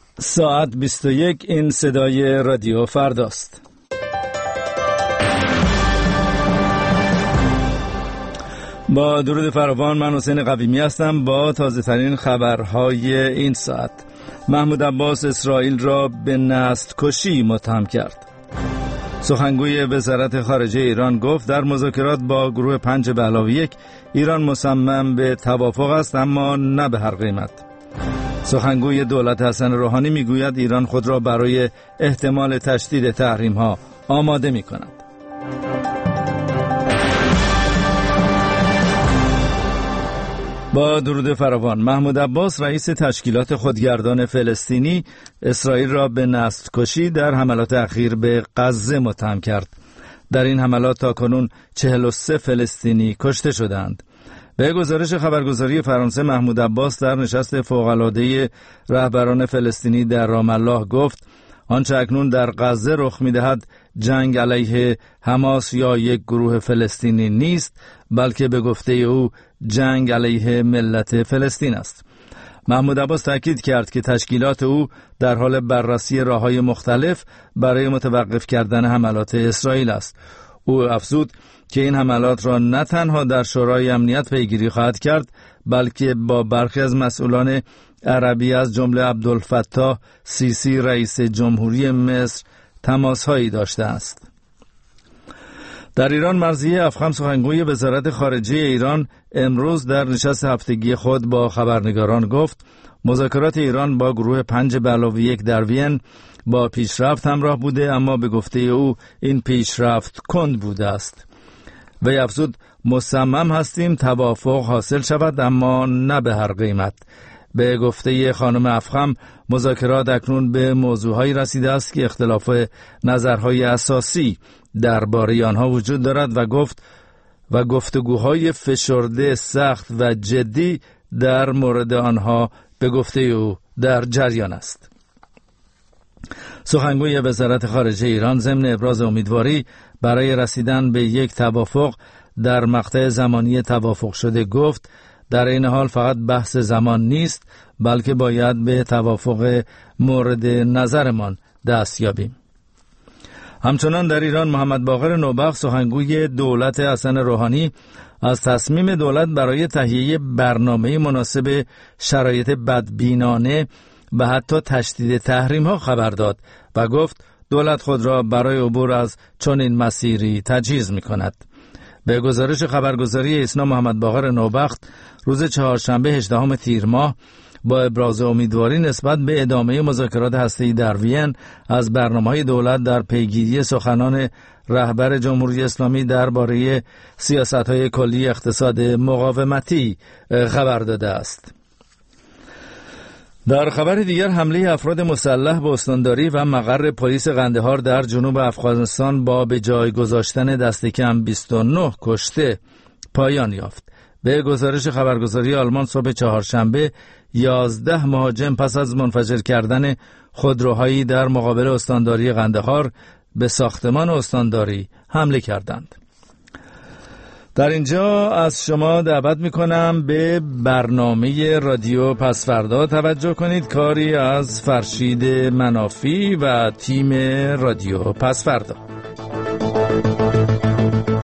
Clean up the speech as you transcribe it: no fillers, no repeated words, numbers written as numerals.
ساعت 21. این صدای رادیو فرداست. با درود فراوان، من حسین قویمی هستم با تازه ترین خبرهای این ساعت. محمود عباس اسرائیل را به نسل کشی متهم کرد. سخنگوی وزارت خارجه ایران گفت در مذاکرات با گروه 5+1 ایران مصمم به توافق است، اما نه به هر قیمت. سخنگوی دولت حسن روحانی میگوید ایران خود را برای احتمال تشدید تحریم‌ها آماده می‌کند. با درود فراوان، محمود عباس رئیس تشکیلات خودگردان فلسطینی اسرائیل را به نسل کشی در حملات اخیر به غزه متهم کرد. در این حملات تاکنون 43 فلسطینی کشته شدند. به گزارش خبرگزاری فرانسه، محمود عباس در نشست فوق‌العاده رهبران فلسطینی در رام الله گفت آنچه اکنون در غزه رخ می‌دهد جنگ علیه حماس یا یک گروه فلسطینی نیست، بلکه به گفته او جنگ علیه ملت فلسطین است. محمود عباس تاکید کرد که تشکیلات او در حال بررسی راه‌های مختلف برای متوقف کردن حملات اسرائیل است. او افزود که این حملات را نه تنها در شورای امنیت پیگیری خواهد کرد، بلکه با برخی از مسئولان عربی از جمله عبدالفتاح سیسی رئیس جمهوری مصر تماس‌هایی داشته است. در ایران، مرضیه افخم سخنگوی وزارت خارجه ایران امروز در نشست هفتگی خود با خبرنگاران گفت مذاکرات ایران با گروه 5+1 در وین با پیشرفت همراه بوده، اما به گفته او این پیشرفت کند بوده است. وی افزود مصمم هستیم توافق حاصل شود، اما نه به هر قیمت. به گفته خانم افخم مذاکرات اکنون به موضوعهایی رسیده است که اختلاف نظرهای اساسی درباره آنها وجود دارد و گفتگوهای فشرده، سخت و جدی در مورد آنها به گفته او در جریان است. سخنگوی وزارت خارجه ایران ضمن ابراز امیدواری برای رسیدن به یک توافق در مقطع زمانی توافق شده گفت در این حال فقط بحث زمان نیست، بلکه باید به توافق مورد نظرمان دست یابیم. همچنان در ایران، محمد باقر نوبخت سخنگوی دولت حسن روحانی از تصمیم دولت برای تهیه برنامه مناسب شرایط بدبینانه و حتی تشدید تحریم‌ها خبر داد و گفت دولت خود را برای عبور از چنین مسیری تجهیز می‌کند. به گزارش خبرگزاری ایسنا، محمد باقر نوبخت روز چهارشنبه 18 تیر ماه با ابراز امیدواری نسبت به ادامه مذاکرات هسته‌ای در وین از برنامه‌های دولت در پیگیری سخنان رهبر جمهوری اسلامی درباره سیاست‌های کلی اقتصاد مقاومتی خبر داده است. در خبر دیگر، حمله افراد مسلح به استانداری و مقر پلیس قندهار در جنوب افغانستان با به جای گذاشتن دست کم 29 کشته پایان یافت. به گزارش خبرگزاری آلمان صبح چهارشنبه 11 مهاجم پس از منفجر کردن خودروهایی در مقابل استانداری قندهار به ساختمان استانداری حمله کردند. در اینجا از شما دعوت میکنم به برنامه رادیو پسفردا توجه کنید، کاری از فرشید منافی و تیم رادیو پسفردا.